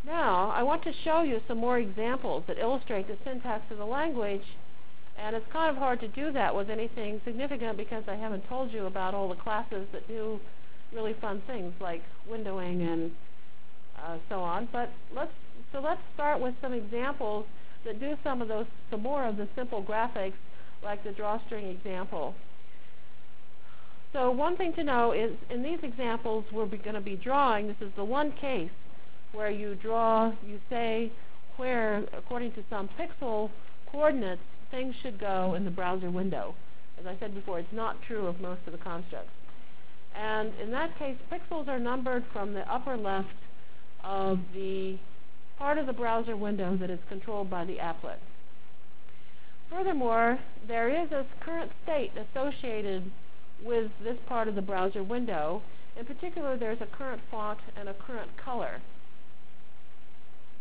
Now, I want to show you some more examples that illustrate the syntax of the language, and it's kind of hard to do that with anything significant because I haven't told you about all the classes that do really fun things like windowing and so on. But let's start with some examples that do some more of the simple graphics, like the drawstring example. So one thing to know is in these examples we're going to be drawing. This is the one case where you say where, according to some pixel coordinates, things should go in the browser window. As I said before, it's not true of most of the constructs. And in that case, pixels are numbered from the upper left of the part of the browser window that is controlled by the applet. Furthermore, there is a current state associated with this part of the browser window. In particular, there's a current font and a current color.